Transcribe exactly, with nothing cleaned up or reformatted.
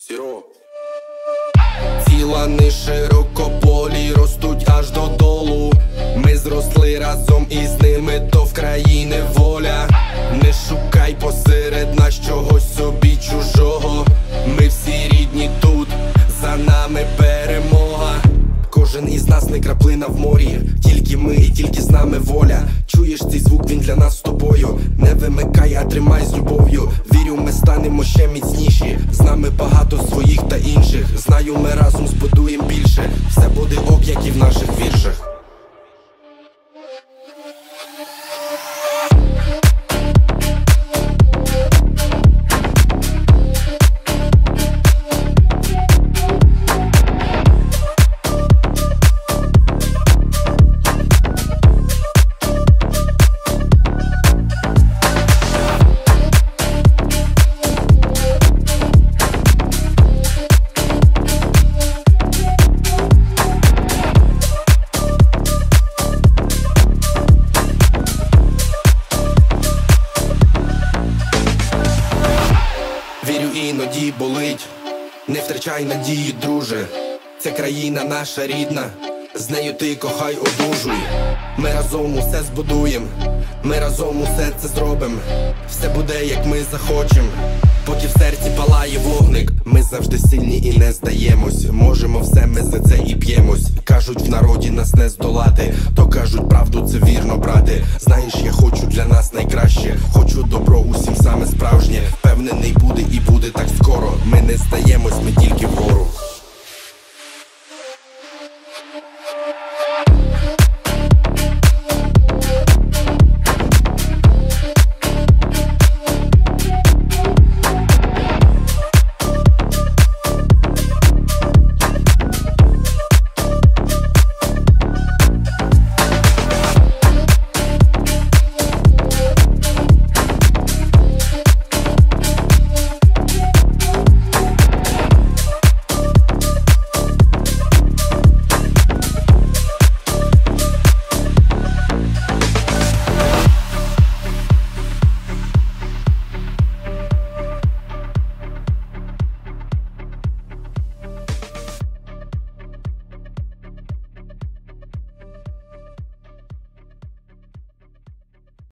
Сіро. Ці лани широкополі ростуть аж додолу. Ми зросли разом із ними, то в країни воля. Не шукай посеред нас чогось собі чужого. Ми всі рідні тут, за нами перемога. Кожен із нас не краплина в морі, тільки ми і тільки з нами воля. Чуєш цей звук, він для нас з тобою. Не вимикай, а тримай з любов'ю. Вірю, ми станемо ще міцніші. З нами багато своїх та інших. Знаю, ми разом збудуємо більше. Все буде ок, як і в наших віршах. Вірю, іноді болить, не втрачай надії, друже. Ця країна наша рідна, з нею ти кохай, одужуй. Ми разом усе збудуєм, ми разом усе це зробим. Все буде, як ми захочем, поки в серці палає вогник. Ми завжди сильні і не здаємось. Можемо все, ми за це і п'ємось. Кажуть, в народі нас не здолати, то кажуть правду, це вірно, брате. Знаєш, я хочу для нас найкраще, хочу добро усім саме справжнє. Впевнений, буде і буде так скоро. Ми не здаємось, ми тільки вгору.